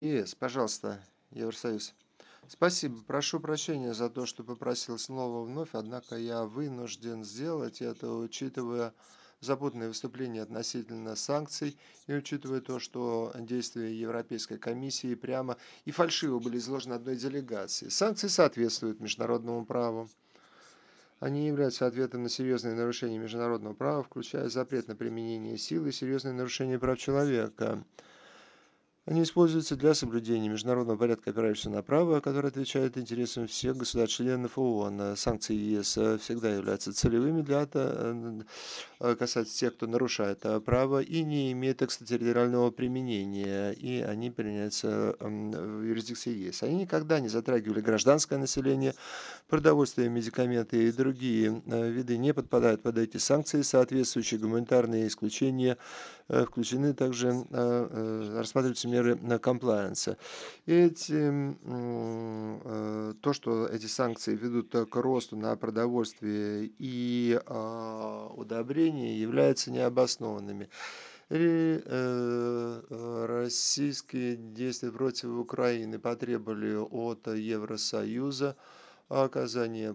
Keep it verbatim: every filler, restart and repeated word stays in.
ЕС, пожалуйста, Евросоюз. Спасибо. Прошу прощения за то, что попросил снова вновь, однако я вынужден сделать это, учитывая запутанные выступления относительно санкций и учитывая то, что действия Европейской комиссии прямо и фальшиво были изложены одной делегацией. Санкции соответствуют международному праву. Они являются ответом на серьезные нарушения международного права, включая запрет на применение силы и серьезные нарушения прав человека. Они используются для соблюдения международного порядка, опирающегося на право, которое отвечает интересам всех государств-членов ООН. Санкции ЕС э, всегда являются целевыми для та- э, касается тех, кто нарушает э, право и не имеет экстерриториального применения, и они применяются м, в юрисдикции ЕС. Они никогда не затрагивали гражданское население, продовольствие, медикаменты и другие э, виды не подпадают под эти санкции. Соответствующие гуманитарные исключения э, включены также, э, э, рассматриваются меры на комплайенса. Эти, м, э, то, что эти санкции ведут э, к росту на продовольствие и а, удобрения, являются необоснованными. И, э, э, российские действия против Украины потребовали от Евросоюза оказания